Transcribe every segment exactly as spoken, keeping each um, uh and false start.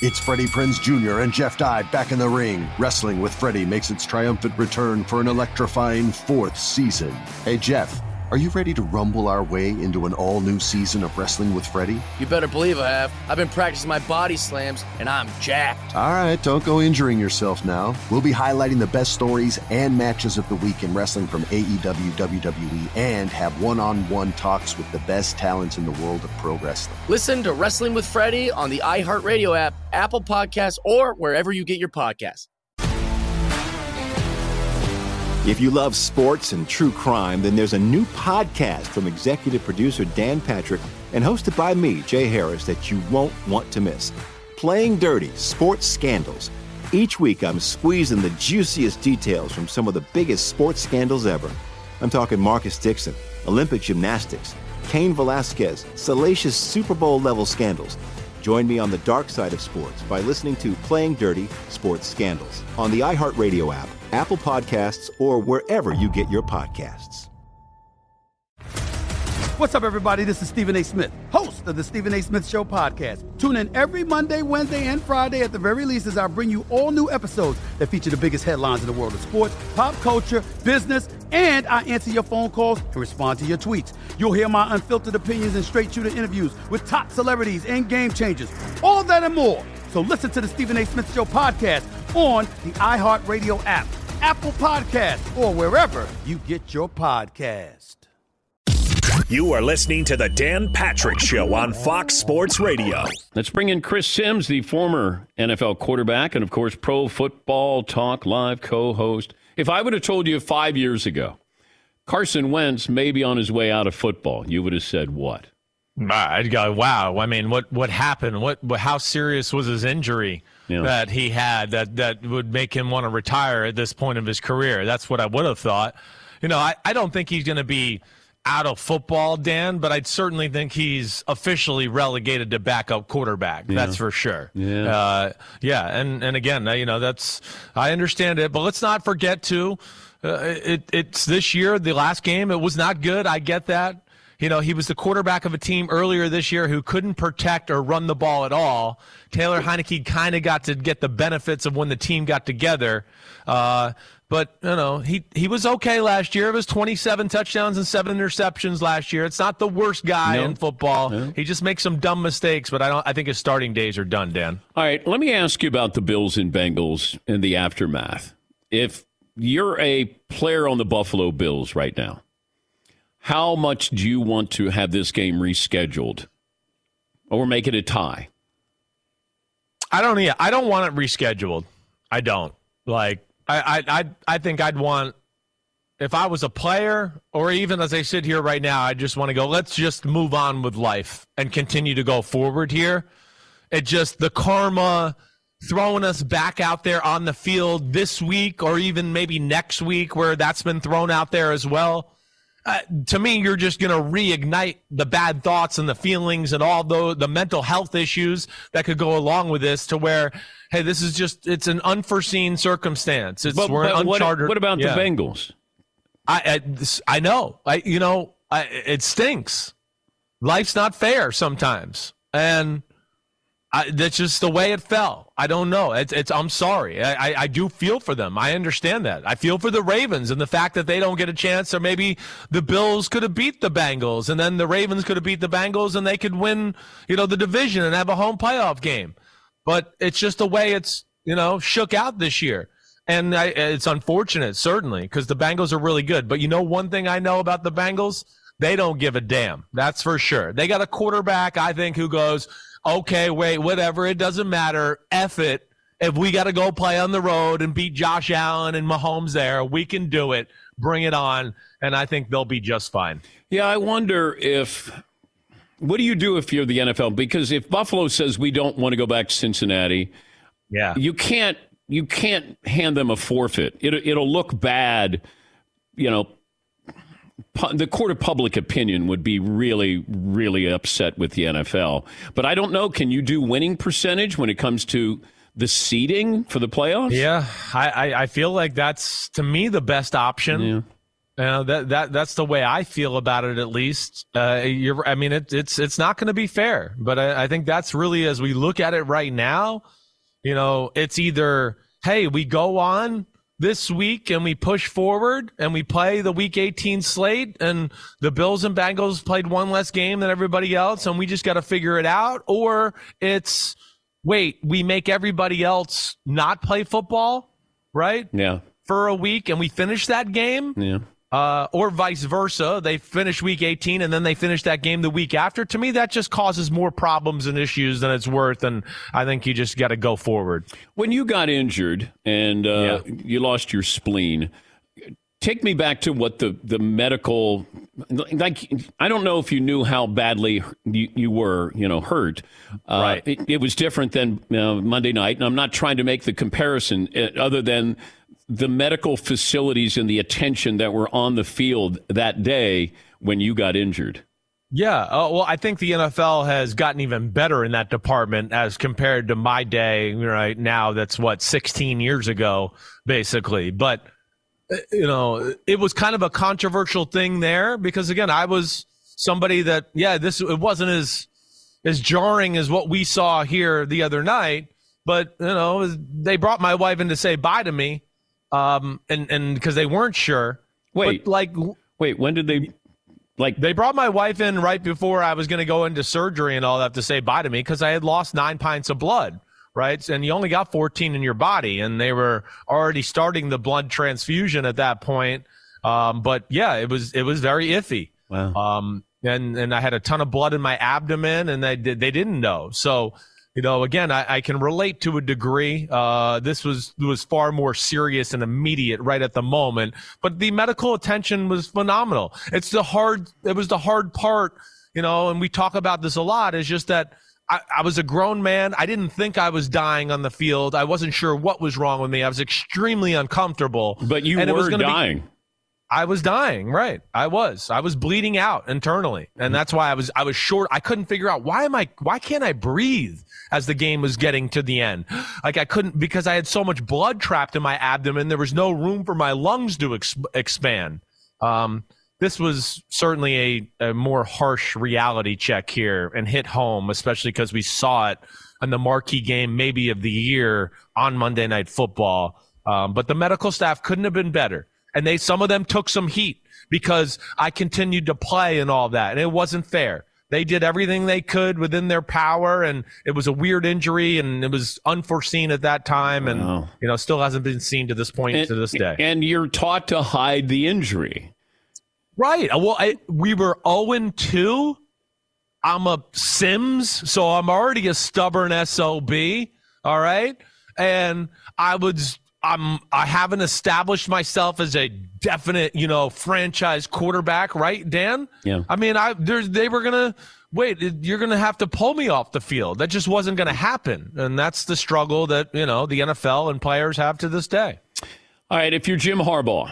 It's Freddie Prinze Junior and Jeff Dye back in the ring. Wrestling with Freddie makes its triumphant return for an electrifying fourth season. Hey, Jeff, are you ready to rumble our way into an all-new season of Wrestling with Freddie? You better believe I have. I've been practicing my body slams, and I'm jacked. All right, don't go injuring yourself now. We'll be highlighting the best stories and matches of the week in wrestling from A E W, W W E, and have one-on-one talks with the best talents in the world of pro wrestling. Listen to Wrestling with Freddie on the iHeartRadio app, Apple Podcasts, or wherever you get your podcasts. If you love sports and true crime, then there's a new podcast from executive producer Dan Patrick and hosted by me, Jay Harris, that you won't want to miss. Playing Dirty: Sports Scandals. Each week, I'm squeezing the juiciest details from some of the biggest sports scandals ever. I'm talking Marcus Dixon, Olympic gymnastics, Cain Velasquez, salacious Super Bowl-level scandals. Join me on the dark side of sports by listening to Playing Dirty: Sports Scandals on the iHeartRadio app, Apple Podcasts, or wherever you get your podcasts. What's up, everybody? This is Stephen A. Smith, host of the Stephen A. Smith Show podcast. Tune in every Monday, Wednesday, and Friday at the very least as I bring you all new episodes that feature the biggest headlines in the world of sports, pop culture, business, and I answer your phone calls and respond to your tweets. You'll hear my unfiltered opinions and straight-shooter interviews with top celebrities and game changers. All that and more. So listen to the Stephen A. Smith Show podcast on the iHeartRadio app, Apple Podcasts, or wherever you get your podcast. You are listening to the Dan Patrick Show on Fox Sports Radio. Let's bring in Chris Sims, the former N F L quarterback and, of course, Pro Football Talk Live co-host. If I would have told you five years ago Carson Wentz may be on his way out of football, you would have said what? I'd go, wow. I mean, what, what happened? What, what how serious was his injury yeah. that he had that, that would make him want to retire at this point of his career? That's what I would have thought. You know, I, I don't think he's going to be out of football, Dan, but I'd certainly think he's officially relegated to backup quarterback. Yeah. That's for sure. Yeah. Uh, yeah. And, and again, you know, that's, I understand it, but let's not forget too, uh, it, it's this year, the last game, it was not good. I get that. You know, he was the quarterback of a team earlier this year who couldn't protect or run the ball at all. Taylor Heineke kind of got to get the benefits of when the team got together. Uh, But, you know, he, he was okay last year. It was twenty-seven touchdowns and seven interceptions last year. It's not the worst guy no. in football. No. He just makes some dumb mistakes, but I don't. I think his starting days are done, Dan. All right, let me ask you about the Bills and Bengals and the aftermath. If you're a player on the Buffalo Bills right now, how much do you want to have this game rescheduled or make it a tie? I don't. Yeah, I don't want it rescheduled. I don't. Like, I, I, I, I think I'd want, if I was a player, or even as I sit here right now, I just want to go, let's just move on with life and continue to go forward here. It just, the karma throwing us back out there on the field this week or even maybe next week where that's been thrown out there as well. Uh, to me, you're just going to reignite the bad thoughts and the feelings and all the, the mental health issues that could go along with this to where, hey, this is just, it's an unforeseen circumstance. It's, but, we're but uncharted. What, what about yeah. the Bengals? I, I, this, I know. I, you know, I, it stinks. Life's not fair sometimes. And I, that's just the way it fell. I don't know. It's, it's I'm sorry. I, I, I do feel for them. I understand that. I feel for the Ravens and the fact that they don't get a chance, or maybe the Bills could have beat the Bengals, and then the Ravens could have beat the Bengals, and they could win, you know, the division and have a home playoff game. But it's just the way it's, you know, shook out this year. And I, it's unfortunate, certainly, because the Bengals are really good. But you know one thing I know about the Bengals? They don't give a damn. That's for sure. They got a quarterback, I think, who goes, okay, wait, whatever, it doesn't matter. F it. If we got to go play on the road and beat Josh Allen and Mahomes there, we can do it. Bring it on. And I think they'll be just fine. Yeah, I wonder if – what do you do if you're the N F L? Because if Buffalo says we don't want to go back to Cincinnati, yeah, you can't you can't hand them a forfeit. It, it'll look bad, you know. The court of public opinion would be really, really upset with the N F L. But I don't know. Can you do winning percentage when it comes to the seeding for the playoffs? Yeah, I, I, I feel like that's, to me, the best option. Yeah. You know, that that that's the way I feel about it. At least, uh, you're. I mean, it, it's it's not going to be fair. But I, I think that's really, as we look at it right now, you know, it's either, hey, we go on this week and we push forward and we play the Week eighteen slate, and the Bills and Bengals played one less game than everybody else, and we just got to figure it out. Or it's, wait, we make everybody else not play football, right? Yeah. For a week, and we finish that game. Yeah. Uh, or vice versa. They finish week eighteen and then they finish that game the week after. To me, that just causes more problems and issues than it's worth. And I think you just got to go forward. When you got injured and uh, yeah. you lost your spleen, take me back to what the, the medical, like, I don't know if you knew how badly you, you were, you know, hurt. Uh, right. It, it was different than uh, Monday night. And I'm not trying to make the comparison uh, other than the medical facilities and the attention that were on the field that day when you got injured. Yeah. Uh, well, I think the N F L has gotten even better in that department as compared to my day right now. That's what, sixteen years ago, basically. But, you know, it was kind of a controversial thing there because, again, I was somebody that, yeah, this, it wasn't as, as jarring as what we saw here the other night. But, you know, they brought my wife in to say bye to me. Um, and, and because they weren't sure. Wait, but like, wait, when did they, like, they brought my wife in right before I was going to go into surgery and all that to say bye to me because I had lost nine pints of blood, right? And you only got fourteen in your body, and they were already starting the blood transfusion at that point. Um, but yeah, it was, it was very iffy. Wow. Um, and, and I had a ton of blood in my abdomen, and they did, they didn't know. So, you know, again, I, I can relate to a degree. Uh, this was was far more serious and immediate right at the moment, but the medical attention was phenomenal. It's the hard. It was the hard part, you know, and we talk about this a lot. Is just that I, I was a grown man. I didn't think I was dying on the field. I wasn't sure what was wrong with me. I was extremely uncomfortable. But you and were it was dying. Be, I was dying, right? I was. I was bleeding out internally, and that's why I was. I was short. I couldn't figure out why am I? Why can't I breathe as the game was getting to the end? Like I couldn't because I had so much blood trapped in my abdomen. There was no room for my lungs to ex- expand. Um, this was certainly a, a more harsh reality check here and hit home, especially because we saw it in the marquee game, maybe of the year on Monday Night Football. Um, but the medical staff couldn't have been better. And they, some of them took some heat because I continued to play and all that. And it wasn't fair. They did everything they could within their power. And it was a weird injury and it was unforeseen at that time. And, wow. you know, still hasn't been seen to this point and, to this day. And you're taught to hide the injury. Right. Well, I, we were oh and two. I'm a Sims, so I'm already a stubborn S O B. All right. And I was. I'm, I haven't established myself as a definite, you know, franchise quarterback, right, Dan? Yeah. I mean, I there's they were going to, wait, you're going to have to pull me off the field. That just wasn't going to happen. And that's the struggle that, you know, the N F L and players have to this day. All right, if you're Jim Harbaugh,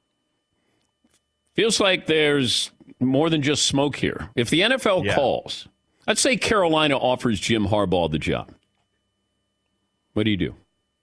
feels like there's more than just smoke here. If the N F L yeah. calls, let's say Carolina offers Jim Harbaugh the job. What do you do?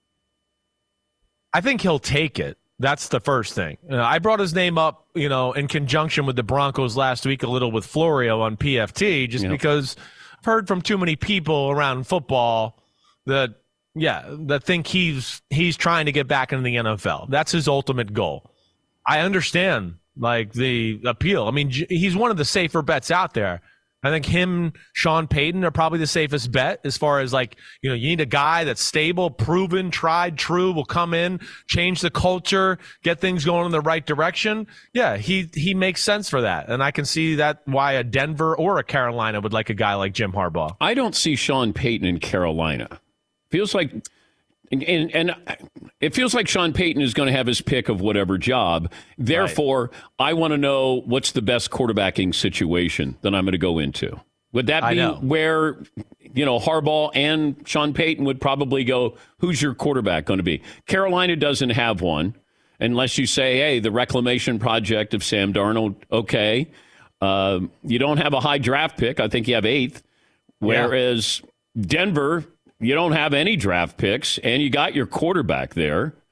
I think he'll take it. That's the first thing. Uh, I brought his name up, you know, in conjunction with the Broncos last week a little with Florio on P F T, just yeah. because I've heard from too many people around football that, yeah, that think he's he's trying to get back into the N F L. That's his ultimate goal. I understand, like, the appeal. I mean, he's one of the safer bets out there. I think him, Sean Payton are probably the safest bet as far as, like, you know, you need a guy that's stable, proven, tried, true, will come in, change the culture, get things going in the right direction. Yeah, he he makes sense for that. And I can see that why a Denver or a Carolina would like a guy like Jim Harbaugh. I don't see Sean Payton in Carolina. Feels like and, and, and it feels like Sean Payton is going to have his pick of whatever job. Therefore, right. I want to know what's the best quarterbacking situation that I'm going to go into. Would that be where, you know, Harbaugh and Sean Payton would probably go, who's your quarterback going to be? Carolina doesn't have one, unless you say, hey, the reclamation project of Sam Darnold, okay. Uh, you don't have a high draft pick. I think you have eighth. Whereas yeah. Denver, you don't have any draft picks, and you got your quarterback there.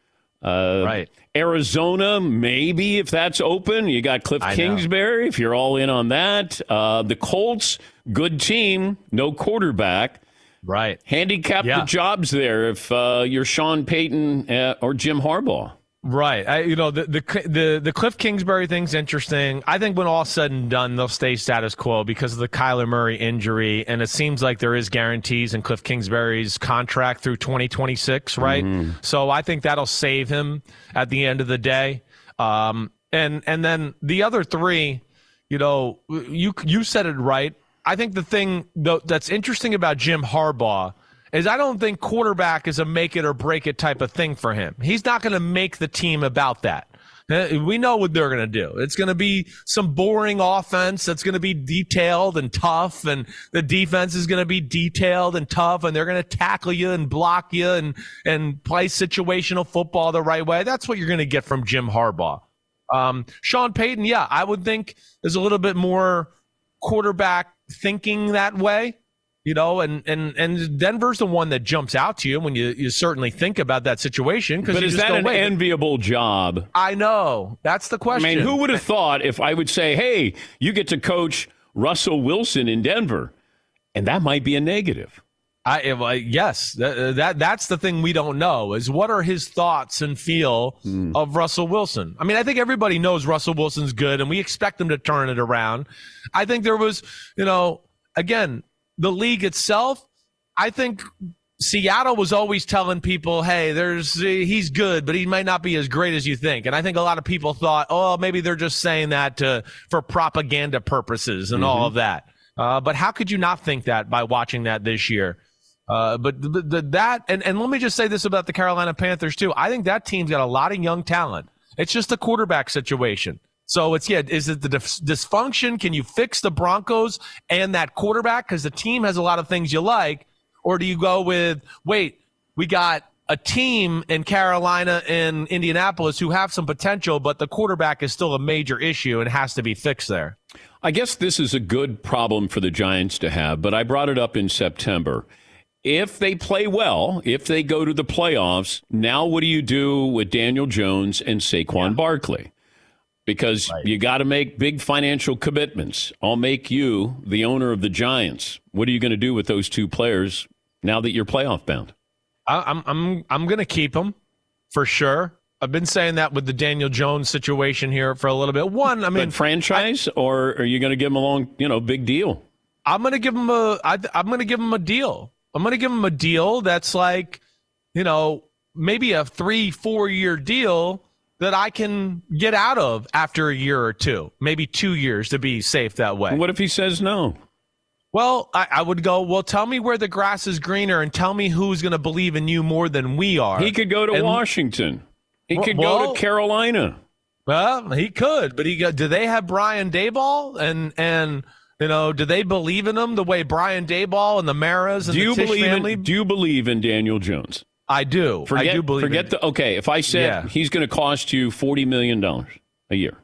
Uh, right. Arizona, maybe if that's open. You got Cliff I Kingsbury, know. if you're all in on that. Uh, the Colts, good team, no quarterback. Right. Handicap yeah. the jobs there if uh, you're Sean Payton uh, or Jim Harbaugh. Right. I, you know, the, the the the Cliff Kingsbury thing's interesting. I think when all's said and done, they'll stay status quo because of the Kyler Murray injury. And it seems like there is guarantees in Cliff Kingsbury's contract through twenty twenty-six, right? Mm-hmm. So I think that'll save him at the end of the day. Um, and and then the other three, you know, you you said it right. I think the thing though, that's interesting about Jim Harbaugh is I don't think quarterback is a make it or break it type of thing for him. He's not going to make the team about that. We know what they're going to do. It's going to be some boring offense that's going to be detailed and tough, and the defense is going to be detailed and tough, and they're going to tackle you and block you and, and play situational football the right way. That's what you're going to get from Jim Harbaugh. Um, Sean Payton, yeah, I would think there's a little bit more quarterback thinking that way. You know, and, and, and Denver's the one that jumps out to you when you, you certainly think about that situation. But you is just that go, an Wait, enviable job? I know. That's the question. I mean, who would have thought if I would say, hey, you get to coach Russell Wilson in Denver, and that might be a negative. I, I yes, that, that that's the thing we don't know is what are his thoughts and feel mm. of Russell Wilson. I mean, I think everybody knows Russell Wilson's good, and we expect him to turn it around. I think there was, you know, again, the league itself, I think Seattle was always telling people, hey, there's he's good, but he might not be as great as you think. And I think a lot of people thought, oh, maybe they're just saying that to, for propaganda purposes and mm-hmm. all of that. Uh, but how could you not think that by watching that this year? Uh, but the, the, that, and, and let me just say this about the Carolina Panthers, too. I think that team's got a lot of young talent. It's just a quarterback situation. So it's, yeah, is it the dis- dysfunction? Can you fix the Broncos and that quarterback? Because the team has a lot of things you like. Or do you go with, wait, we got a team in Carolina and Indianapolis who have some potential, but the quarterback is still a major issue and has to be fixed there? I guess this is a good problem for the Giants to have, but I brought it up in September. If they play well, if they go to the playoffs, now what do you do with Daniel Jones and Saquon yeah. Barkley? Because right. you got to make big financial commitments. I'll make you the owner of the Giants. What are you going to do with those two players now that you're playoff bound? I, I'm I'm I'm going to keep them for sure. I've been saying that with the Daniel Jones situation here for a little bit. One, I mean, but franchise, I, or are you going to give him a long, you know, big deal? I'm going to give him a. I, I'm going to give him a deal. I'm going to give him a deal that's like, you know, maybe a three, four year deal that I can get out of after a year or two, maybe two years to be safe that way. What if he says no? Well, I, I would go, well, tell me where the grass is greener and tell me who's going to believe in you more than we are. He could go to and, Washington. He could well, go to Carolina. Well, he could, but he got, do they have Brian Daboll? And, and, you know, do they believe in him the way Brian Daboll and the Maras and do you the Tisch believe family? In, do you believe in Daniel Jones? I do. Forget, I do believe forget in the okay. If I said yeah. he's going to cost you forty million dollars a year,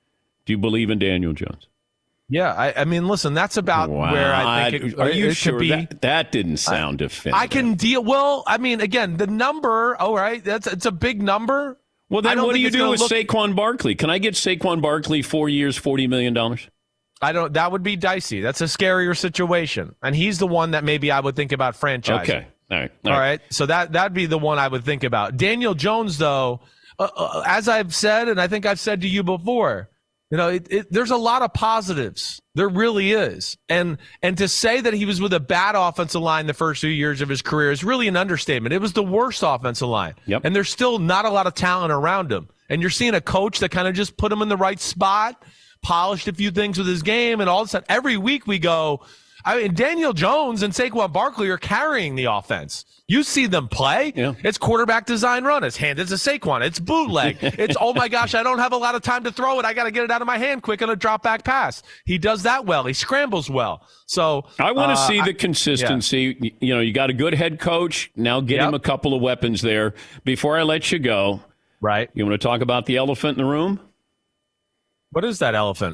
do you believe in Daniel Jones? Yeah, I, I mean, listen, that's about wow. where I think it, Are you it sure could be. That, that didn't sound I, definitive. I can deal. Well, I mean, again, the number. All right, that's it's a big number. Well, then what do you do with look, Saquon Barkley? Can I get Saquon Barkley four years, forty million dollars? I don't. That would be dicey. That's a scarier situation, and he's the one that maybe I would think about franchising. Okay. All right. All, All right. right. So that, that'd be the one I would think about. Daniel Jones, though, uh, uh, as I've said, and I think I've said to you before, you know, it, it, there's a lot of positives. There really is. And and to say that he was with a bad offensive line the first few years of his career is really an understatement. It was the worst offensive line. Yep. And there's still not a lot of talent around him. And you're seeing a coach that kind of just put him in the right spot, polished a few things with his game, and all of a sudden, every week we go, I mean, Daniel Jones and Saquon Barkley are carrying the offense. You see them play. Yeah. It's quarterback design run. It's handed to Saquon. It's bootleg. It's, oh, my gosh, I don't have a lot of time to throw it. I got to get it out of my hand quick on a drop back pass. He does that well. He scrambles well. So I want to uh, see the I, consistency. Yeah. You know, you got a good head coach. Now get yep. him a couple of weapons there. Before I let you go, right? You want to talk about the elephant in the room? What is that elephant?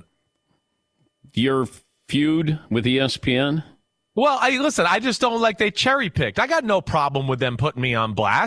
Your feud with E S P N? Well, I listen, I just don't like they cherry picked. I got no problem with them putting me on blast.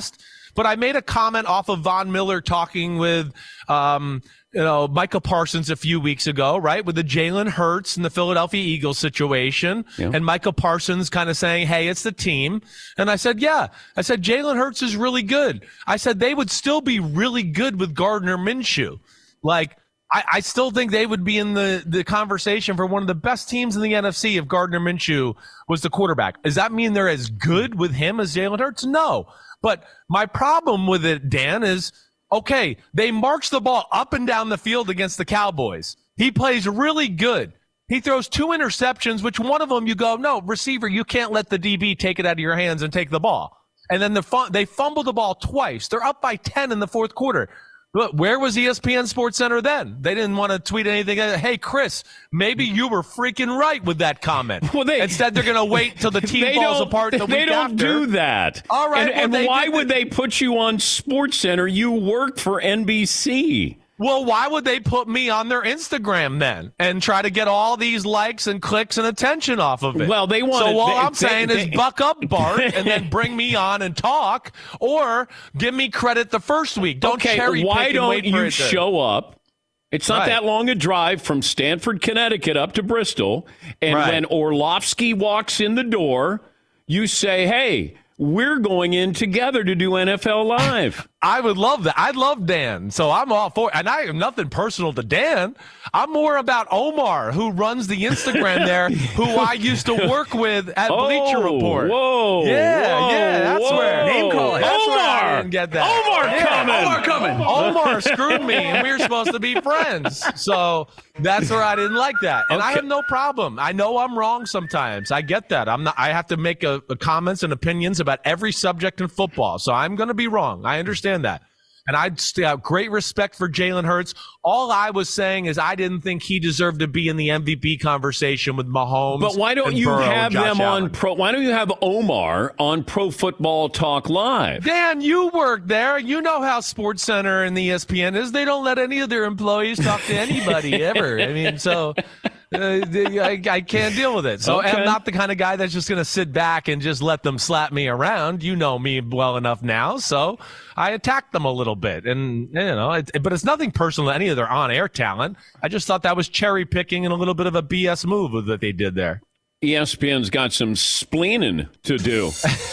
but I made a comment off of Von Miller talking with, um, you know, Micah Parsons a few weeks ago, right, with the Jalen Hurts and the Philadelphia Eagles situation, yeah. and Micah Parsons kind of saying, hey, it's the team. And I said, yeah. I said, Jalen Hurts is really good. I said they would still be really good with Gardner Minshew. Like, I, I still think they would be in the, the conversation for one of the best teams in the N F C if Gardner Minshew was the quarterback. Does that mean they're as good with him as Jalen Hurts? No. But my problem with it, Dan, is, okay, they march the ball up and down the field against the Cowboys. He plays really good. He throws two interceptions, which one of them you go, no, receiver, you can't let the D B take it out of your hands and take the ball. And then the fun- they fumble the ball twice. They're up by ten in the fourth quarter. Look, where was E S P N Sports Center then? They didn't want to tweet anything. Hey, Chris, maybe you were freaking right with that comment. Well, they, Instead, they're going to wait till the team falls apart the week after. They don't do that. All right. And, well, and why would the- they put you on Sports Center? You work for N B C. Well, why would they put me on their Instagram then and try to get all these likes and clicks and attention off of it? Well, they want. So all they, I'm they, saying they, is buck up, Bart, and then bring me on and talk, or give me credit the first week. Don't okay, cherry pick why and don't wait for you it to... show up? It's not right. that long a drive from Stamford, Connecticut, up to Bristol, and right. when Orlovsky walks in the door, you say, "Hey, we're going in together to do N F L Live." I would love that. I love Dan, so I'm all for it. And I have nothing personal to Dan. I'm more about Omar, who runs the Instagram there, who I used to work with at oh, Bleacher Report. Whoa, yeah, whoa, yeah, that's whoa. where name calling. That's Omar, where I didn't get that. Omar yeah. coming, Omar coming. Omar screwed me, and we were supposed to be friends. So that's where I didn't like that. And okay. I have no problem. I know I'm wrong sometimes. I get that. I'm not. I have to make a, a comments and opinions about every subject in football. So I'm going to be wrong. I understand that. And I have great respect for Jalen Hurts. All I was saying is I didn't think he deserved to be in the M V P conversation with Mahomes. But why don't and you Burrow have them Allen. on pro? Why don't you have Omar on Pro Football Talk Live? Dan, you work there. You know how SportsCenter and the E S P N is. They don't let any of their employees talk to anybody ever. I mean, so uh, I, I can't deal with it. So okay. I'm not the kind of guy that's just going to sit back and just let them slap me around. You know me well enough now, so I attacked them a little bit. And, you know, it, but it's nothing personal to any of their on-air talent. I just thought that was cherry picking and a little bit of a B S move that they did there. E S P N's got some spleening to do.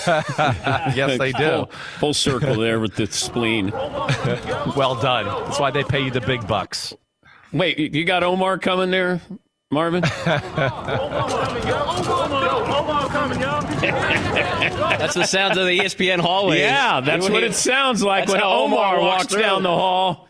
Yes, they do. Full, full circle there with the spleen. Well done. That's why they pay you the big bucks. Wait, you got Omar coming there, Marvin? That's the sounds of the E S P N hallway. Yeah, that's what he, it sounds like when Omar, Omar walks, walks down the hall.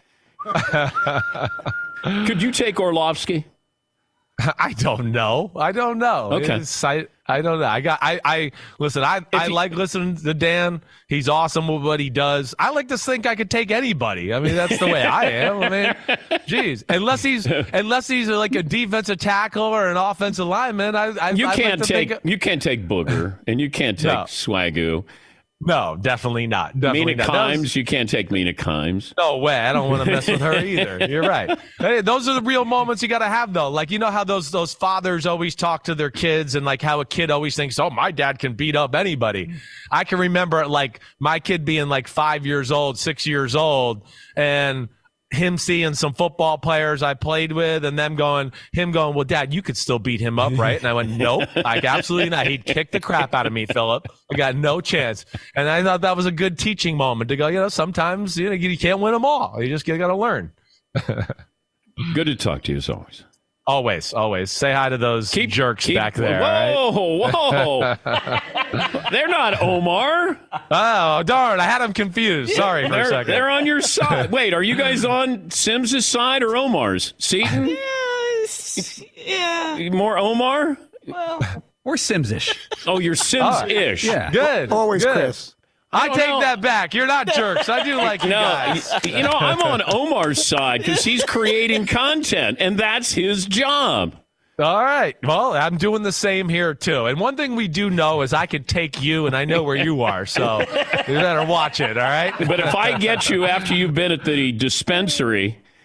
Could you take Orlovsky? I don't know. I don't know. Okay. I, I don't know. I got. I. I listen. I. I you, like listening to Dan. He's awesome with what he does. I like to think I could take anybody. I mean, that's the way I am. I mean, geez. Unless he's unless he's like a defensive tackle or an offensive lineman, I. I you I can't like take. think, you can't take Booger, and you can't take no. Swagoo. No, definitely not. Definitely Mina not. Kimes, Those, you can't take Mina Kimes. No way. I don't want to mess with her either. You're right. Hey, those are the real moments you got to have, though. Like, you know how those those fathers always talk to their kids and, like, how a kid always thinks, oh, my dad can beat up anybody. I can remember, like, my kid being, like, five years old, six years old, and him seeing some football players I played with and them going, him going, well, Dad, you could still beat him up, right? And I went, nope, like absolutely not. He'd kick the crap out of me, Philip. I got no chance. And I thought that was a good teaching moment to go, you know, sometimes you know you can't win them all. You just got to learn. Good to talk to you as always. Always, always. Say hi to those keep, jerks keep, back there. Whoa, right? whoa. They're not Omar. Oh, darn. I had them confused. Sorry for they're, a second. They're on your side. Wait, are you guys on Sims' side or Omar's? Seton? Yeah. More Omar? Well, we're Sims-ish. Oh, you're Sims-ish. Oh, yeah. Good. Always Good. Chris. I, I take know. that back. You're not jerks. I do like you no, guys. You know, I'm on Omar's side because he's creating content, and that's his job. All right. Well, I'm doing the same here, too. And one thing we do know is I could take you, and I know where you are, so you better watch it, all right? But if I get you after you've been at the dispensary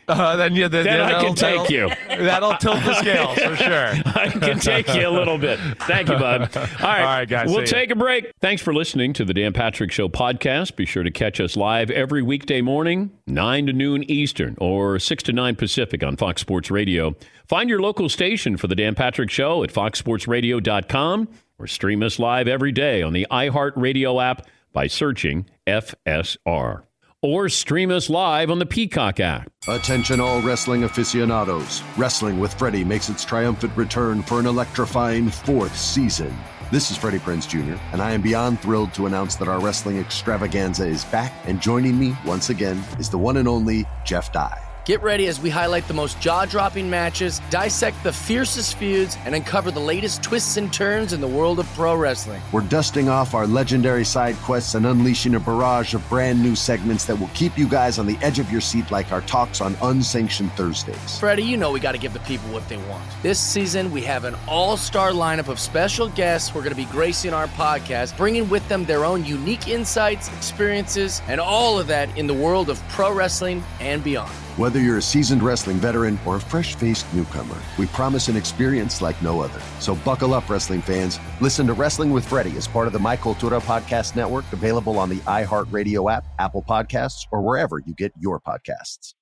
Uh, then yeah, then, then yeah, I can take you. That'll tilt the scales for sure. I can take you a little bit. Thank you, bud. All right, All right guys. We'll take a break. Thanks for listening to the Dan Patrick Show podcast. Be sure to catch us live every weekday morning, nine to noon Eastern or six to nine Pacific on Fox Sports Radio. Find your local station for the Dan Patrick Show at fox sports radio dot com or stream us live every day on the iHeartRadio app by searching F S R. Or stream us live on the Peacock app. Attention all wrestling aficionados. Wrestling with Freddie makes its triumphant return for an electrifying fourth season. This is Freddie Prinze Junior, and I am beyond thrilled to announce that our wrestling extravaganza is back, and joining me once again is the one and only Jeff Dye. Get ready as we highlight the most jaw-dropping matches, dissect the fiercest feuds, and uncover the latest twists and turns in the world of pro wrestling. We're dusting off our legendary side quests and unleashing a barrage of brand new segments that will keep you guys on the edge of your seat like our talks on Unsanctioned Thursdays. Freddie, you know we got to give the people what they want. This season, we have an all-star lineup of special guests who are going to be gracing our podcast, bringing with them their own unique insights, experiences, and all of that in the world of pro wrestling and beyond. Whether you're a seasoned wrestling veteran or a fresh-faced newcomer, we promise an experience like no other. So buckle up, wrestling fans. Listen to Wrestling with Freddie as part of the My Cultura Podcast Network, available on the iHeartRadio app, Apple Podcasts, or wherever you get your podcasts.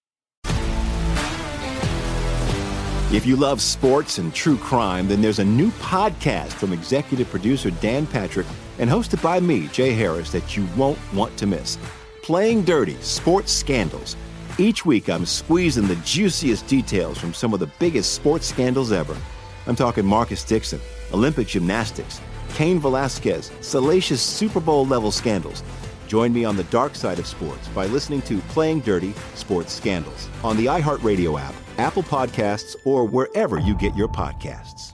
If you love sports and true crime, then there's a new podcast from executive producer Dan Patrick and hosted by me, Jay Harris, that you won't want to miss. Playing Dirty: Sports Scandals. Each week, I'm squeezing the juiciest details from some of the biggest sports scandals ever. I'm talking Marcus Dixon, Olympic gymnastics, Cain Velasquez, salacious Super Bowl-level scandals. Join me on the dark side of sports by listening to Playing Dirty: Sports Scandals on the iHeartRadio app, Apple Podcasts, or wherever you get your podcasts.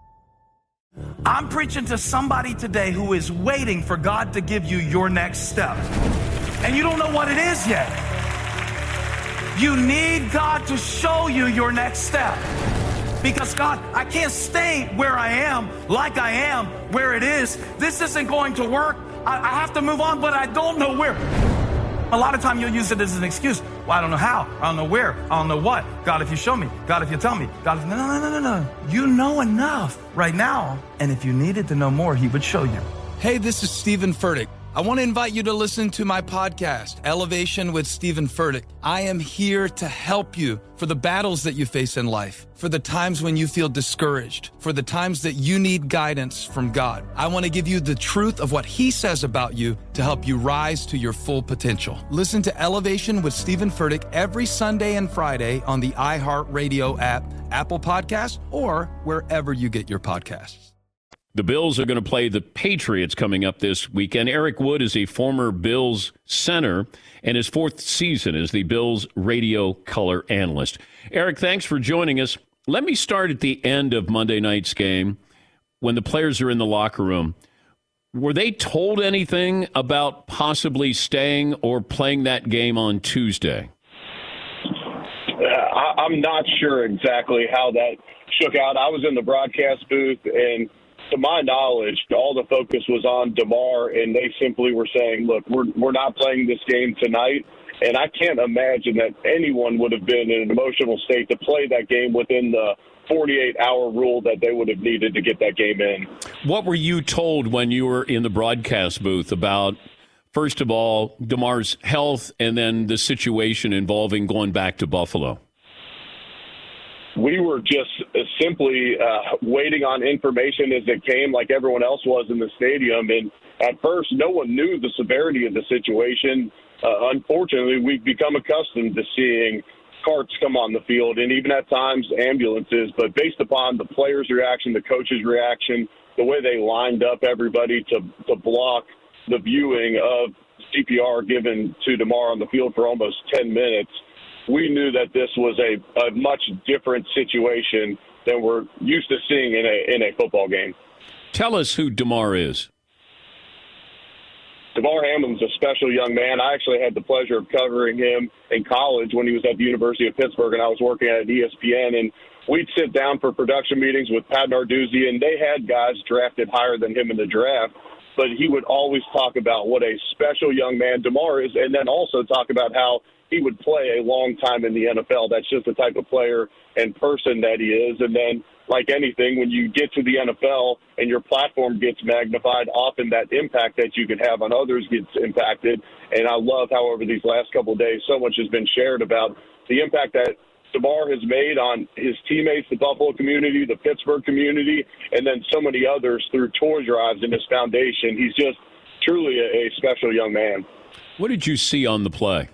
I'm preaching to somebody today who is waiting for God to give you your next step, and you don't know what it is yet. You need God to show you your next step. Because God, I can't stay where I am, like I am, where it is. This isn't going to work. I, I have to move on, but I don't know where. A lot of time you'll use it as an excuse. Well, I don't know how. I don't know where. I don't know what. God, if you show me. God, if you tell me. God, if... No, no, no, no, no. You know enough right now. And if you needed to know more, he would show you. Hey, this is Stephen Furtick. I want to invite you to listen to my podcast, Elevation with Stephen Furtick. I am here to help you for the battles that you face in life, for the times when you feel discouraged, for the times that you need guidance from God. I want to give you the truth of what he says about you to help you rise to your full potential. Listen to Elevation with Stephen Furtick every Sunday and Friday on the iHeartRadio app, Apple Podcasts, or wherever you get your podcasts. The Bills are going to play the Patriots coming up this weekend. Eric Wood is a former Bills center and his fourth season as the Bills radio color analyst. Eric, thanks for joining us. Let me start at the end of Monday night's game when the players are in the locker room. Were they told anything about possibly staying or playing that game on Tuesday? Uh, I, I'm not sure exactly how that shook out. I was in the broadcast booth, and to my knowledge, all the focus was on DeMar, and they simply were saying, look, we're we're not playing this game tonight. And I can't imagine that anyone would have been in an emotional state to play that game within the forty-eight hour rule that they would have needed to get that game in. What were you told when you were in the broadcast booth about, first of all, DeMar's health and then the situation involving going back to Buffalo? We were just simply uh, waiting on information as it came, like everyone else was in the stadium. And at first, no one knew the severity of the situation. Uh, unfortunately, we've become accustomed to seeing carts come on the field and even at times ambulances. But based upon the players' reaction, the coach's reaction, the way they lined up everybody to, to block the viewing of C P R given to DeMar on the field for almost ten minutes, we knew that this was a, a much different situation than we're used to seeing in a in a football game. Tell us who DeMar is. Damar Hamlin's a special young man. I actually had the pleasure of covering him in college when he was at the University of Pittsburgh, and I was working at E S P N. And we'd sit down for production meetings with Pat Narduzzi, and they had guys drafted higher than him in the draft. but he would always talk about what a special young man DeMar is, and then also talk about how he would play a long time in the N F L. That's just the type of player and person that he is. And then, like anything, when you get to the N F L and your platform gets magnified, often that impact that you can have on others gets impacted. And I love how over these last couple of days, so much has been shared about the impact that DeMar has made on his teammates, the Buffalo community, the Pittsburgh community, and then so many others through tour drives and his foundation. He's just truly a, a special young man. What did you see on the play?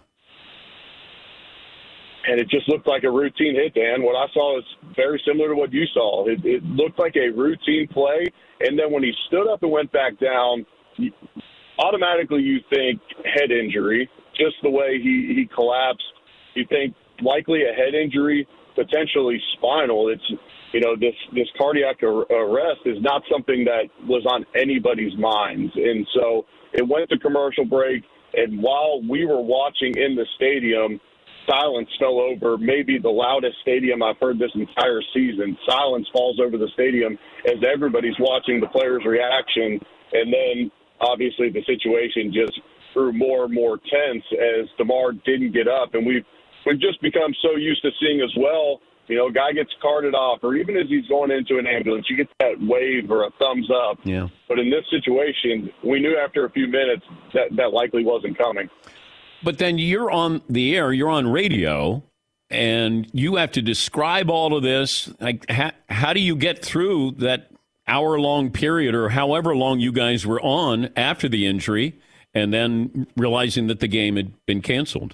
And it just looked like a routine hit, Dan. What I saw is very similar to what you saw. It, it looked like a routine play, and then when he stood up and went back down, automatically you think head injury, just the way he, he collapsed. You think likely a head injury, potentially spinal. It's, you know, this, this cardiac ar- arrest is not something that was on anybody's minds. And so it went to commercial break, and while we were watching in the stadium, silence fell over maybe the loudest stadium I've heard this entire season. Silence falls over the stadium as everybody's watching the players' reaction. And then, obviously, the situation just grew more and more tense as DeMar didn't get up. And we've, we've just become so used to seeing as well, you know, a guy gets carted off, or even as he's going into an ambulance, you get that wave or a thumbs up. Yeah. But in this situation, we knew after a few minutes that that likely wasn't coming. But then you're on the air, you're on radio, and you have to describe all of this. Like, how, how do you get through that hour-long period or however long you guys were on after the injury and then realizing that the game had been canceled?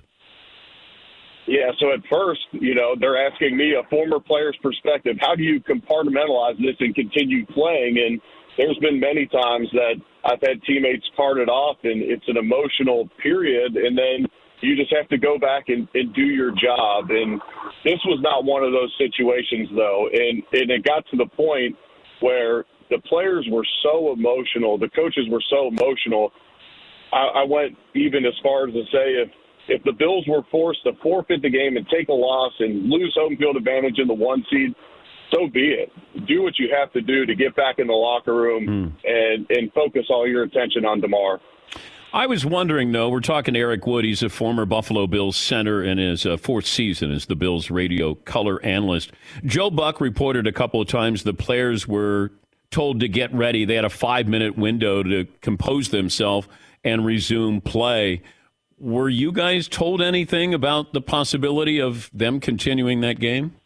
Yeah, so at first, you know, they're asking me, a former player's perspective, how do you compartmentalize this and continue playing? And there's been many times that I've had teammates carted off, and it's an emotional period, and then you just have to go back and, and do your job. And this was not one of those situations, though, and, and it got to the point where the players were so emotional, the coaches were so emotional, I, I went even as far as to say if, if the Bills were forced to forfeit the game and take a loss and lose home field advantage in the one seed, so be it. Do what you have to do to get back in the locker room mm. and, and focus all your attention on DeMar. I was wondering, though, we're talking to Eric Wood. He's a former Buffalo Bills center in his uh, fourth season as the Bills radio color analyst. Joe Buck reported a couple of times the players were told to get ready. They had a five-minute window to compose themselves and resume play. Were you guys told anything about the possibility of them continuing that game?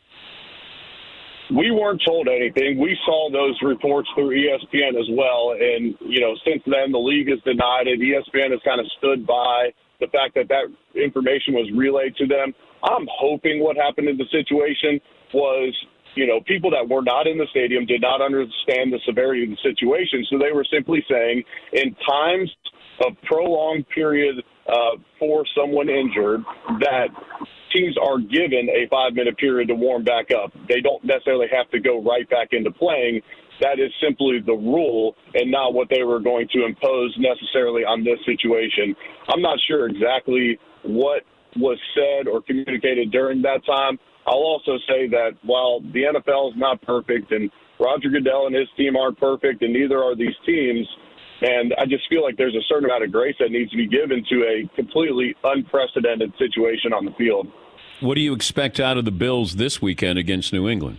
We weren't told anything. We saw those reports through E S P N as well. And, you know, since then, the league has denied it. E S P N has kind of stood by the fact that that information was relayed to them. I'm hoping what happened in the situation was, you know, people that were not in the stadium did not understand the severity of the situation. So they were simply saying in times of prolonged period uh, for someone injured that teams are given a five-minute period to warm back up. They don't necessarily have to go right back into playing. That is simply the rule and not what they were going to impose necessarily on this situation. I'm not sure exactly what was said or communicated during that time. I'll also say that while the N F L is not perfect and Roger Goodell and his team aren't perfect and neither are these teams, and I just feel like there's a certain amount of grace that needs to be given to a completely unprecedented situation on the field. What do you expect out of the Bills this weekend against New England?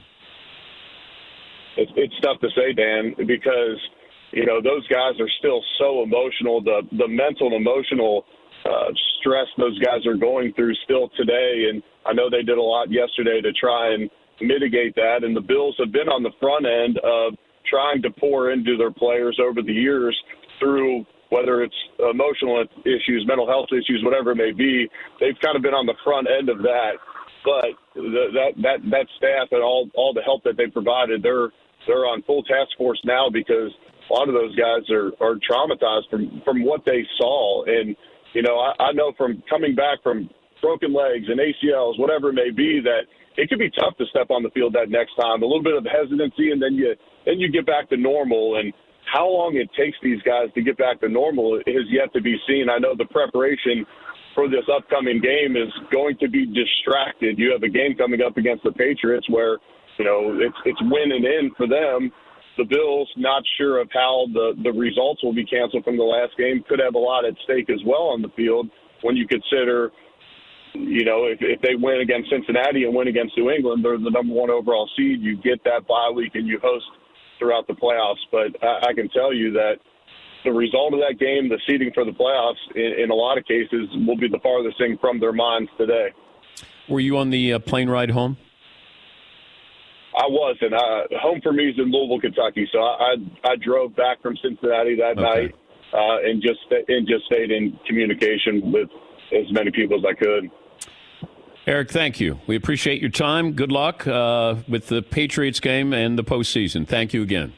It's, it's tough to say, Dan, because, you know, those guys are still so emotional. The, the mental and emotional uh, stress those guys are going through still today, and I know they did a lot yesterday to try and mitigate that, and the Bills have been on the front end of trying to pour into their players over the years through whether it's emotional issues, mental health issues, whatever it may be. They've kind of been on the front end of that. But the, that that that staff and all all the help that they provided, they're they're on full task force now because a lot of those guys are, are traumatized from, from what they saw. And, you know, I, I know from coming back from broken legs and A C Ls, whatever it may be, that it could be tough to step on the field that next time. A little bit of hesitancy, and then you then you get back to normal. And how long it takes these guys to get back to normal is yet to be seen. I know the preparation for this upcoming game is going to be distracted. You have a game coming up against the Patriots where, you know, it's it's win and in for them. the Bills, not sure of how the, the results will be canceled from the last game, could have a lot at stake as well on the field when you consider, you know, if, if they win against Cincinnati and win against New England, they're the number one overall seed. You get that bye week and you host throughout the playoffs. But I, I can tell you that the result of that game, the seeding for the playoffs, in, in a lot of cases, will be the farthest thing from their minds today. Were you on the uh, plane ride home? I wasn't. Uh, home for me is in Louisville, Kentucky. So I I, I drove back from Cincinnati that okay. night uh, and just and just stayed in communication with as many people as I could. Eric, thank you. We appreciate your time. Good luck uh, with the Patriots game and the postseason. Thank you again.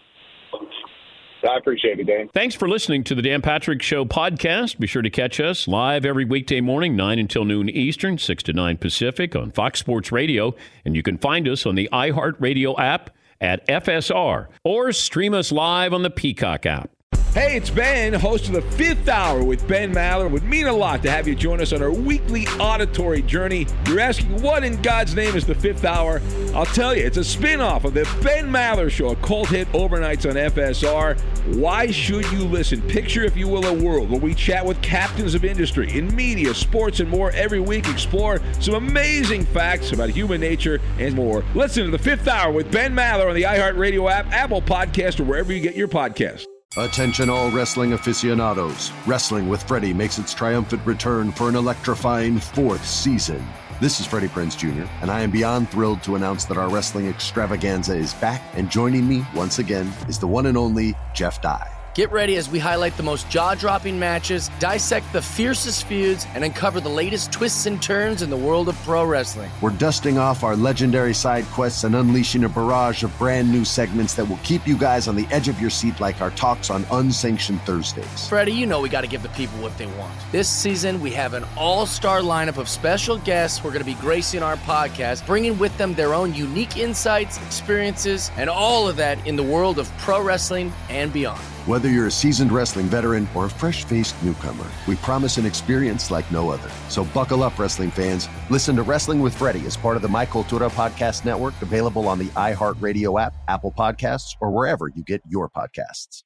I appreciate it, Dan. Thanks for listening to the Dan Patrick Show podcast. Be sure to catch us live every weekday morning, nine until noon Eastern, six to nine Pacific on Fox Sports Radio. And you can find us on the iHeartRadio app at F S R or stream us live on the Peacock app. Hey, it's Ben, host of the Fifth Hour with Ben Maller. It would mean a lot to have you join us on our weekly auditory journey. You're asking, what in God's name is the Fifth Hour? I'll tell you, it's a spin-off of the Ben Maller Show, a cult hit overnights on F S R. Why should you listen? Picture, if you will, a world where we chat with captains of industry in media, sports, and more every week. Explore some amazing facts about human nature and more. Listen to the Fifth Hour with Ben Maller on the iHeartRadio app, Apple Podcast, or wherever you get your podcasts. Attention all wrestling aficionados. Wrestling with Freddie makes its triumphant return for an electrifying fourth season. This is Freddie Prinze Junior, and I am beyond thrilled to announce that our wrestling extravaganza is back, and joining me once again is the one and only Jeff Dye. Get ready as we highlight the most jaw-dropping matches, dissect the fiercest feuds, and uncover the latest twists and turns in the world of pro wrestling. We're dusting off our legendary side quests and unleashing a barrage of brand new segments that will keep you guys on the edge of your seat like our talks on Unsanctioned Thursdays. Freddie, you know we got to give the people what they want. This season, we have an all-star lineup of special guests who are going to be gracing our podcast, bringing with them their own unique insights, experiences, and all of that in the world of pro wrestling and beyond. Whether you're a seasoned wrestling veteran or a fresh-faced newcomer, we promise an experience like no other. So buckle up, wrestling fans. Listen to Wrestling with Freddie as part of the My Cultura Podcast Network, available on the iHeartRadio app, Apple Podcasts, or wherever you get your podcasts.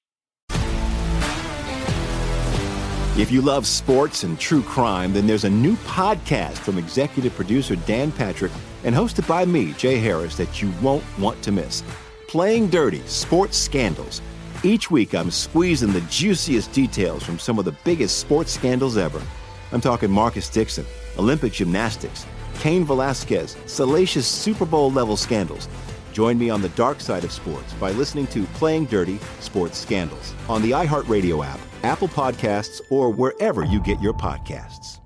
If you love sports and true crime, then there's a new podcast from executive producer Dan Patrick and hosted by me, Jay Harris, that you won't want to miss. Playing Dirty: Sports Scandals. Each week, I'm squeezing the juiciest details from some of the biggest sports scandals ever. I'm talking Marcus Dixon, Olympic gymnastics, Cain Velasquez, salacious Super Bowl-level scandals. Join me on the dark side of sports by listening to Playing Dirty: Sports Scandals on the iHeartRadio app, Apple Podcasts, or wherever you get your podcasts.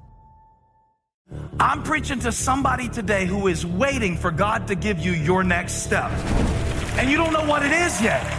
I'm preaching to somebody today who is waiting for God to give you your next step. And you don't know what it is yet.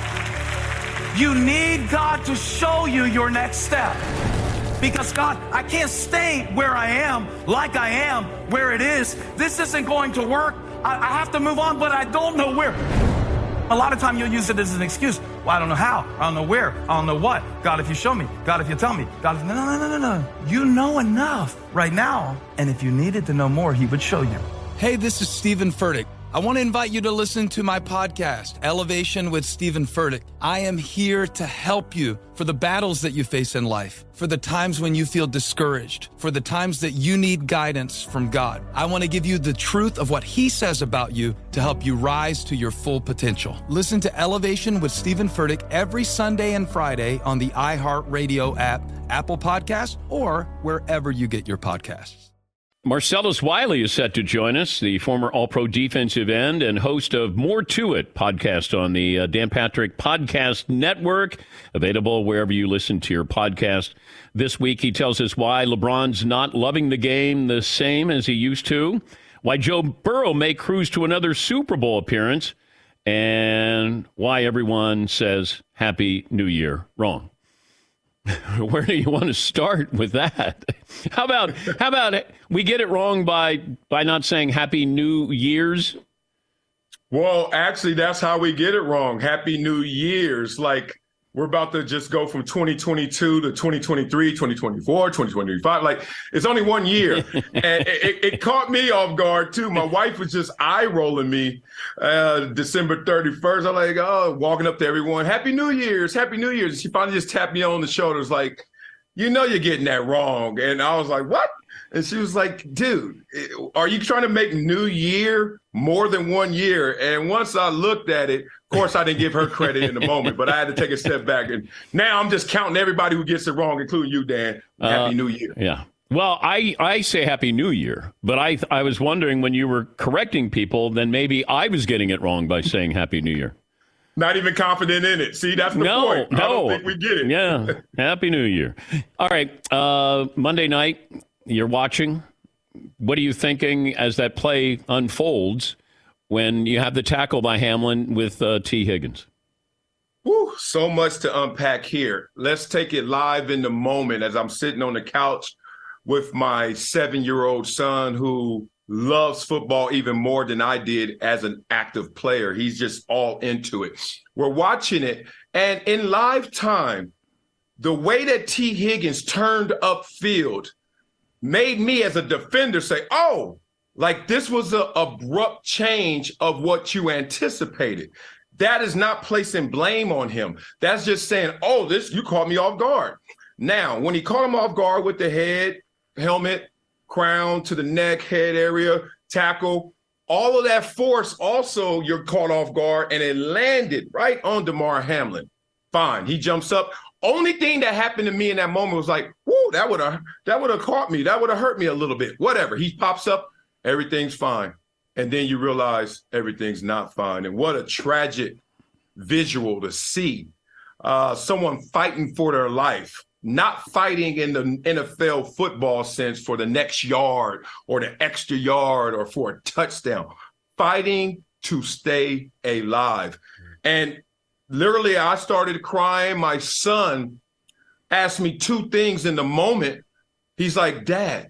You need God to show you your next step. Because God, I can't stay where I am, like I am, where it is. This isn't going to work. I, I have to move on, but I don't know where. A lot of time you'll use it as an excuse. Well, I don't know how. I don't know where. I don't know what. God, if you show me. God, if you tell me. God, if... No, no, no, no, no. You know enough right now. And if you needed to know more, he would show you. Hey, this is Stephen Furtick. I want to invite you to listen to my podcast, Elevation with Stephen Furtick. I am here to help you for the battles that you face in life, for the times when you feel discouraged, for the times that you need guidance from God. I want to give you the truth of what he says about you to help you rise to your full potential. Listen to Elevation with Stephen Furtick every Sunday and Friday on the iHeartRadio app, Apple Podcasts, or wherever you get your podcasts. Marcellus Wiley is set to join us, the former All-Pro defensive end and host of More to It podcast on the uh, Dan Patrick Podcast Network, available wherever you listen to your podcast. This week, he tells us why LeBron's not loving the game the same as he used to, why Joe Burrow may cruise to another Super Bowl appearance, and why everyone says Happy New Year wrong. Where do you want to start with that? How about how about we get it wrong by by not saying Happy New Year's? Well, actually, that's how we get it wrong. Happy New Year's. Like, we're about to just go from twenty twenty-two to twenty twenty-three, twenty twenty-four, twenty twenty-five. Like, it's only one year. And it, it caught me off guard, too. My wife was just eye-rolling me uh, December thirty-first. I'm like, oh, walking up to everyone, Happy New Year's, Happy New Year's. And she finally just tapped me on the shoulders like, you know you're getting that wrong. And I was like, what? And she was like, dude, are you trying to make New Year more than one year? And once I looked at it, of course, I didn't give her credit in the moment, but I had to take a step back. And now I'm just counting everybody who gets it wrong, including you, Dan. Happy uh, New Year. Yeah. Well, I, I say Happy New Year, but I I was wondering when you were correcting people, then maybe I was getting it wrong by saying Happy New Year. Not even confident in it. See, that's the no, point. No, I don't think we get it. Yeah. Happy New Year. All right. Uh, Monday night, you're watching. What are you thinking as that play unfolds when you have the tackle by Hamlin with uh, T. Higgins? Whew, so much to unpack here. Let's take it live in the moment as I'm sitting on the couch with my seven-year-old son who loves football even more than I did as an active player. He's just all into it. We're watching it, and in live time, the way that T. Higgins turned upfield made me as a defender say, oh, like this was an abrupt change of what you anticipated. That is not placing blame on him. That's just saying, oh, this, you caught me off guard. Now, when he caught him off guard with the head, helmet, crown to the neck, head area, tackle, all of that force also you're caught off guard, and it landed right on Damar Hamlin. Fine. He jumps up. Only thing that happened to me in that moment was like, whoo, that would have that would have caught me. That would have hurt me a little bit. Whatever. He pops up, everything's fine. And then you realize everything's not fine. And what a tragic visual to see. Uh, someone fighting for their life, not fighting in the N F L football sense for the next yard or the extra yard or for a touchdown, fighting to stay alive. And literally, I started crying. My son asked me two things in the moment. He's like, Dad,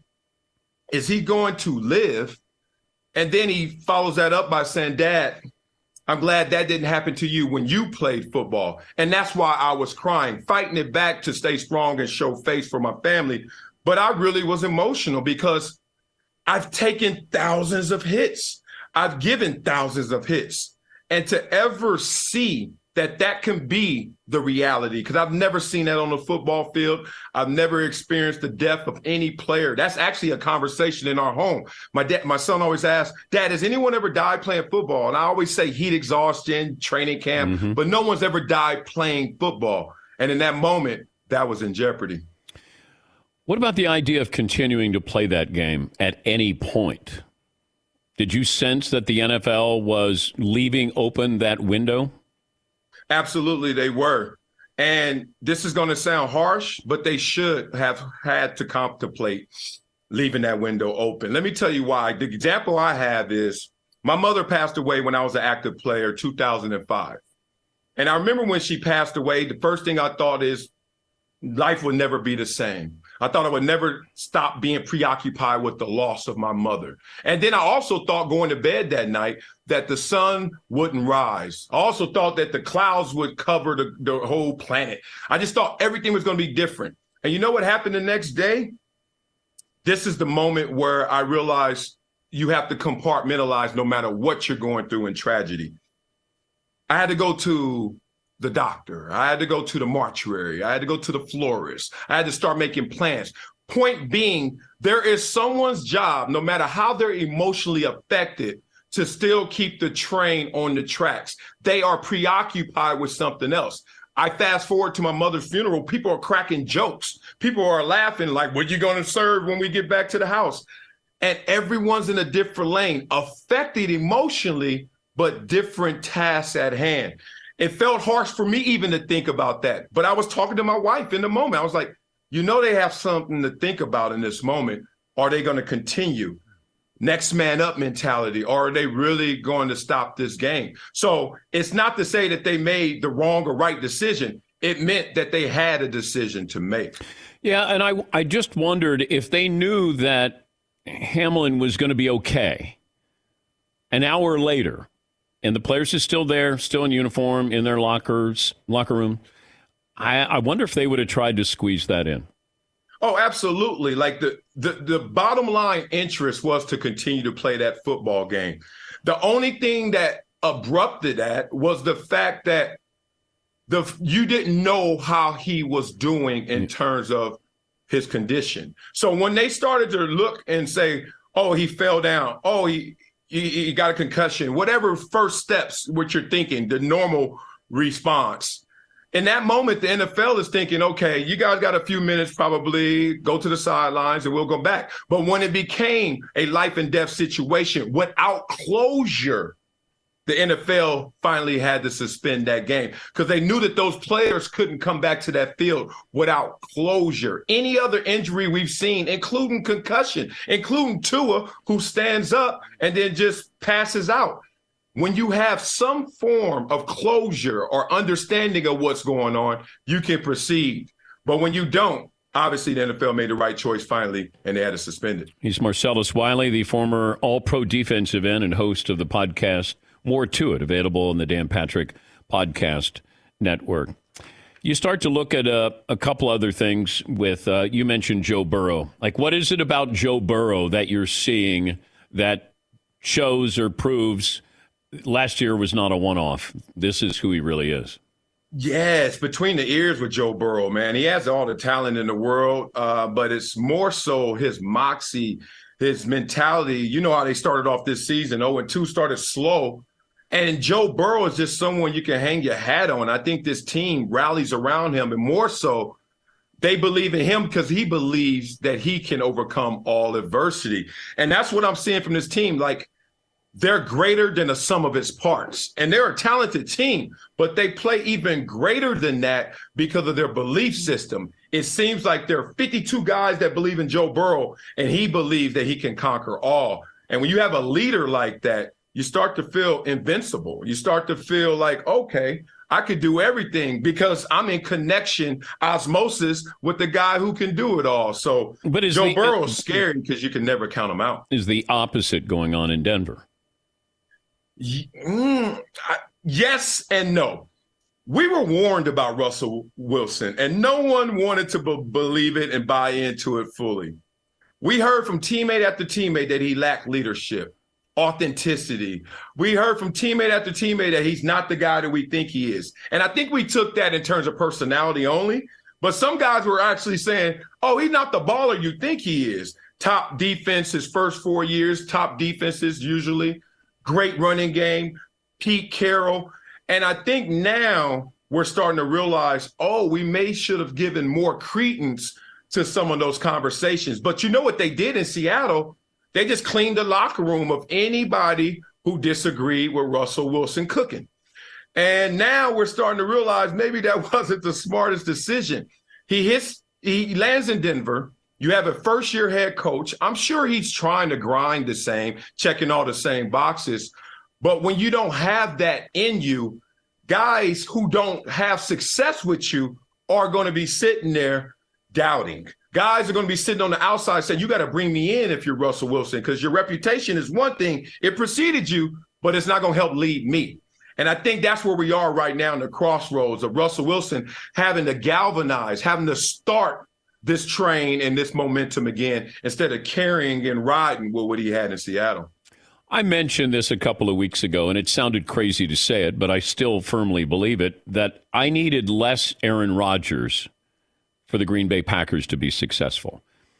is he going to live? And then he follows that up by saying, Dad, I'm glad that didn't happen to you when you played football. And that's why I was crying, fighting it back to stay strong and show face for my family. But I really was emotional because I've taken thousands of hits. I've given thousands of hits. And to ever see that that can be the reality, because I've never seen that on the football field. I've never experienced the death of any player. That's actually a conversation in our home. My dad, my son always asks, Dad, has anyone ever died playing football? And I always say heat exhaustion, training camp, mm-hmm. but no one's ever died playing football. And in that moment, that was in jeopardy. What about the idea of continuing to play that game at any point? Did you sense that the N F L was leaving open that window? Absolutely, they were. And this is going to sound harsh, but they should have had to contemplate leaving that window open. Let me tell you why. The example I have is my mother passed away when I was an active player, two thousand five. And I remember when she passed away, the first thing I thought is life would never be the same. I thought I would never stop being preoccupied with the loss of my mother. And then I also thought going to bed that night that the sun wouldn't rise. I also thought that the clouds would cover the, the whole planet. I just thought everything was going to be different. And you know what happened the next day? This is the moment where I realized you have to compartmentalize no matter what you're going through in tragedy. I had to go to the doctor. I had to go to the mortuary. I had to go to the florist. I had to start making plans. Point being, there is someone's job, no matter how they're emotionally affected, to still keep the train on the tracks. They are preoccupied with something else. I fast forward to my mother's funeral. People are cracking jokes. People are laughing like, what you going to serve when we get back to the house? And everyone's in a different lane, affected emotionally, but different tasks at hand. It felt harsh for me even to think about that. But I was talking to my wife in the moment. I was like, you know, they have something to think about in this moment. Are they going to continue? Next man up mentality, or are they really going to stop this game? So it's not to say that they made the wrong or right decision. It meant that they had a decision to make. Yeah, and I, I just wondered if they knew that Hamlin was going to be okay an hour later, and the players are still there, still in uniform, in their lockers, locker room. I, I wonder if they would have tried to squeeze that in. Oh, absolutely. Like the, the the bottom line interest was to continue to play that football game. The only thing that abrupted that was the fact that the you didn't know how he was doing in terms of his condition. So when they started to look and say, oh, he fell down, oh, he he, he got a concussion, whatever first steps, what you're thinking, the normal response. In that moment, the N F L is thinking, okay, you guys got a few minutes, probably go to the sidelines and we'll go back. But when it became a life and death situation without closure, the N F L finally had to suspend that game because they knew that those players couldn't come back to that field without closure. Any other injury we've seen, including concussion, including Tua, who stands up and then just passes out. When you have some form of closure or understanding of what's going on, you can proceed. But when you don't, obviously the N F L made the right choice finally, and they had to suspend it. He's Marcellus Wiley, the former All-Pro defensive end and host of the podcast More to It, available on the Dan Patrick Podcast Network. You start to look at a, a couple other things with, uh, you mentioned Joe Burrow. Like, what is it about Joe Burrow that you're seeing that shows or proves last year was not a one-off? This is who he really is. Yes, between the ears with Joe Burrow, man. He has all the talent in the world, uh, but it's more so his moxie, his mentality. You know how they started off this season, oh and two, started slow. And Joe Burrow is just someone you can hang your hat on. I think this team rallies around him, and more so, they believe in him because he believes that he can overcome all adversity. And that's what I'm seeing from this team. Like, they're greater than the sum of its parts. And they're a talented team, but they play even greater than that because of their belief system. It seems like there are fifty-two guys that believe in Joe Burrow, and he believes that he can conquer all. And when you have a leader like that, you start to feel invincible. You start to feel like, okay, I could do everything because I'm in connection, osmosis, with the guy who can do it all. So but is Joe the, Burrow is scary because you can never count him out. Is the opposite going on in Denver? Mm, I, yes and no. We were warned about Russell Wilson, and no one wanted to be- believe it and buy into it fully. We heard from teammate after teammate that he lacked leadership, authenticity. We heard from teammate after teammate that he's not the guy that we think he is. And I think we took that in terms of personality only. But some guys were actually saying, oh, he's not the baller you think he is. Top defense his first four years, top defenses usually. Great running game, Pete Carroll. And I think now we're starting to realize, oh, we may should have given more credence to some of those conversations. But you know what they did in Seattle? They just cleaned the locker room of anybody who disagreed with Russell Wilson cooking. And now we're starting to realize maybe that wasn't the smartest decision. He hits, he lands in Denver. You have a first-year head coach. I'm sure he's trying to grind the same, checking all the same boxes. But when you don't have that in you, guys who don't have success with you are going to be sitting there doubting. Guys are going to be sitting on the outside saying, you got to bring me in if you're Russell Wilson, because your reputation is one thing. It preceded you, but it's not going to help lead me. And I think that's where we are right now in the crossroads of Russell Wilson having to galvanize, having to start this train and this momentum again, instead of carrying and riding with what he had in Seattle. I mentioned this a couple of weeks ago, and it sounded crazy to say it, but I still firmly believe it, that I needed less Aaron Rodgers for the Green Bay Packers to be successful.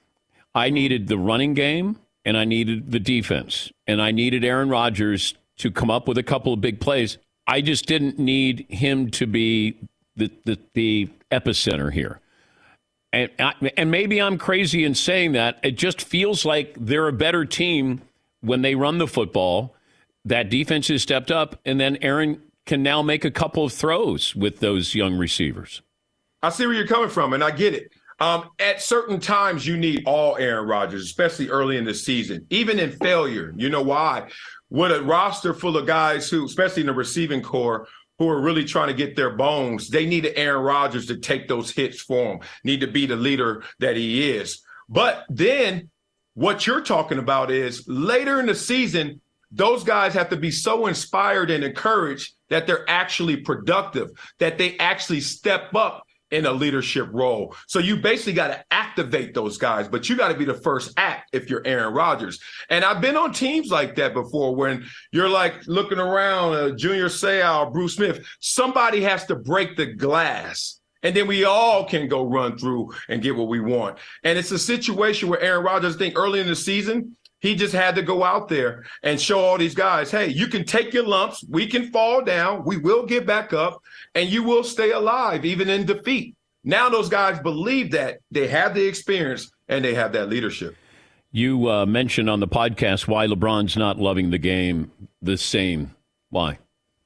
I needed the running game, and I needed the defense, and I needed Aaron Rodgers to come up with a couple of big plays. I just didn't need him to be the the, the epicenter here. And, and maybe I'm crazy in saying that. It just feels like they're a better team when they run the football. That defense has stepped up, and then Aaron can now make a couple of throws with those young receivers. I see where you're coming from, and I get it. Um, at certain times, you need all Aaron Rodgers, especially early in the season, even in failure. You know why? With a roster full of guys who, especially in the receiving core, who are really trying to get their bones, they need Aaron Rodgers to take those hits for them, need to be the leader that he is. But then what you're talking about is later in the season, those guys have to be so inspired and encouraged that they're actually productive, that they actually step up in a leadership role. So you basically got to activate those guys, but you got to be the first act if you're Aaron Rodgers. And I've been on teams like that before when you're like looking around, uh, Junior Seau, Bruce Smith, somebody has to break the glass. And then we all can go run through and get what we want. And it's a situation where Aaron Rodgers, I think early in the season, he just had to go out there and show all these guys, hey, you can take your lumps. We can fall down. We will get back up, and you will stay alive even in defeat. Now those guys believe that. They have the experience, and they have that leadership. You uh, mentioned on the podcast why LeBron's not loving the game the same. Why?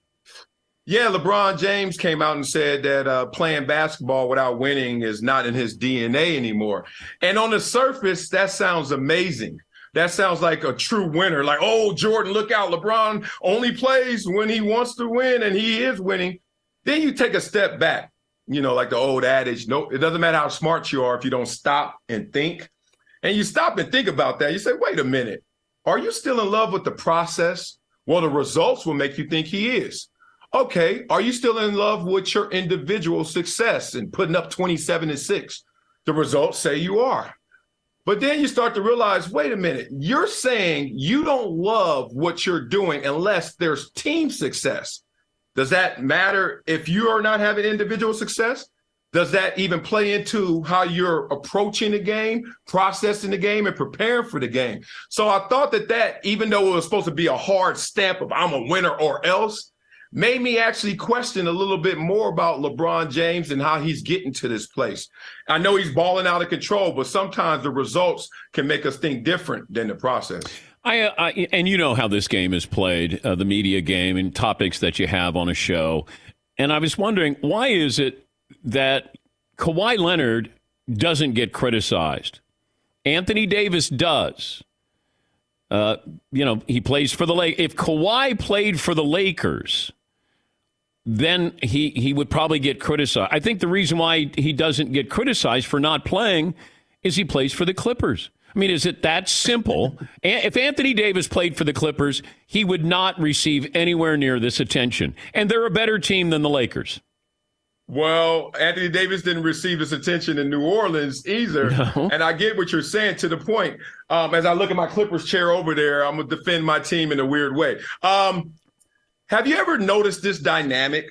Yeah, LeBron James came out and said that uh, playing basketball without winning is not in his D N A anymore. And on the surface, that sounds amazing. That sounds like a true winner. Like, oh, Jordan, look out. LeBron only plays when he wants to win, and he is winning. Then you take a step back, you know, like the old adage, no, it doesn't matter how smart you are if you don't stop and think. And you stop and think about that. You say, wait a minute. Are you still in love with the process? Well, the results will make you think he is. Okay, are you still in love with your individual success and putting up twenty-seven and six? The results say you are. But then you start to realize, wait a minute, you're saying you don't love what you're doing unless there's team success. Does that matter if you are not having individual success? Does that even play into how you're approaching the game, processing the game, and preparing for the game? So I thought that that, even though it was supposed to be a hard stamp of I'm a winner or else, made me actually question a little bit more about LeBron James and how he's getting to this place. I know he's balling out of control, but sometimes the results can make us think different than the process. I, I and you know how this game is played, uh, the media game and topics that you have on a show. And I was wondering, why is it that Kawhi Leonard doesn't get criticized? Anthony Davis does. Uh, you know, he plays for the Lakers. If Kawhi played for the Lakers, then he, he would probably get criticized. I think the reason why he doesn't get criticized for not playing is he plays for the Clippers. I mean, is it that simple? If Anthony Davis played for the Clippers, he would not receive anywhere near this attention. And they're a better team than the Lakers. Well, Anthony Davis didn't receive this attention in New Orleans either. No. And I get what you're saying to the point. Um, as I look at my Clippers chair over there, I'm going to defend my team in a weird way. Um, have you ever noticed this dynamic?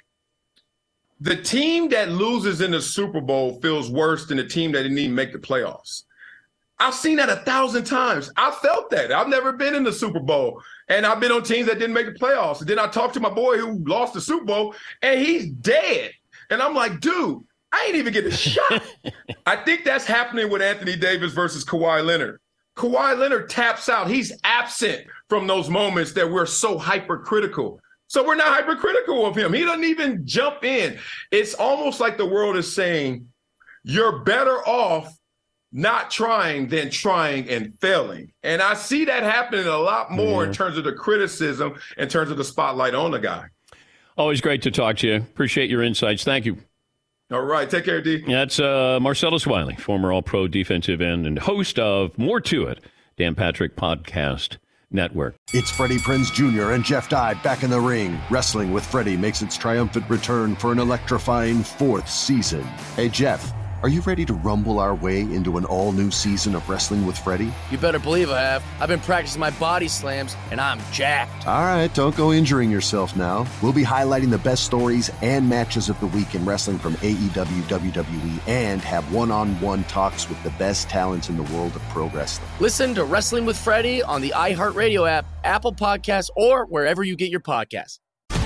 The team that loses in the Super Bowl feels worse than the team that didn't even make the playoffs. I've seen that a thousand times. I felt that. I've never been in the Super Bowl, and I've been on teams that didn't make the playoffs. And then I talked to my boy who lost the Super Bowl, and he's dead. And I'm like, dude, I ain't even get a shot. I think that's happening with Anthony Davis versus Kawhi Leonard. Kawhi Leonard taps out. He's absent from those moments that we're so hypercritical. So we're not hypercritical of him. He doesn't even jump in. It's almost like the world is saying, you're better off not trying than trying and failing. And I see that happening a lot more mm. in terms of the criticism, in terms of the spotlight on the guy. Always great to talk to you. Appreciate your insights. Thank you. All right. Take care, D. That's uh, Marcellus Wiley, former All-Pro defensive end and host of More to It, Dan Patrick Podcast Network. It's Freddie Prinze Junior and Jeff Dye back in the ring. Wrestling with Freddie makes its triumphant return for an electrifying fourth season. Hey, Jeff, are you ready to rumble our way into an all-new season of Wrestling with Freddie? You better believe I have. I've been practicing my body slams, and I'm jacked. All right, don't go injuring yourself now. We'll be highlighting the best stories and matches of the week in wrestling from A E W, W W E, and have one-on-one talks with the best talents in the world of pro wrestling. Listen to Wrestling with Freddie on the iHeartRadio app, Apple Podcasts, or wherever you get your podcasts.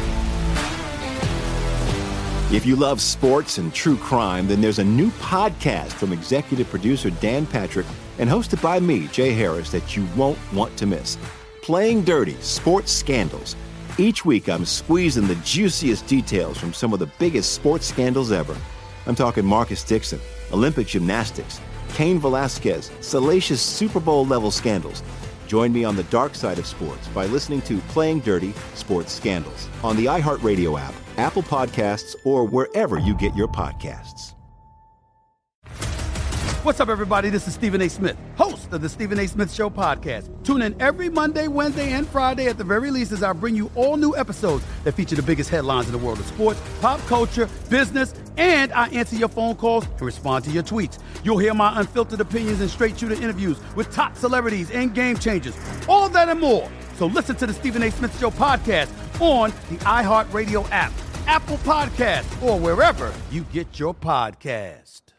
If you love sports and true crime, then there's a new podcast from executive producer Dan Patrick and hosted by me, Jay Harris, that you won't want to miss. Playing Dirty: Sports Scandals. Each week, I'm squeezing the juiciest details from some of the biggest sports scandals ever. I'm talking Marcus Dixon, Olympic gymnastics, Cain Velasquez, salacious Super Bowl-level scandals. Join me on the dark side of sports by listening to Playing Dirty: Sports Scandals on the iHeartRadio app, Apple Podcasts, or wherever you get your podcasts. What's up, everybody? This is Stephen A. Smith, host of the Stephen A. Smith Show podcast. Tune in every Monday, Wednesday, and Friday at the very least as I bring you all new episodes that feature the biggest headlines in the world of sports, pop culture, business, And I answer your phone calls and respond to your tweets. You'll hear my unfiltered opinions and straight-shooter interviews with top celebrities and game changers. All that and more. So listen to the Stephen A. Smith Show podcast on the iHeartRadio app, Apple Podcasts, or wherever you get your podcast.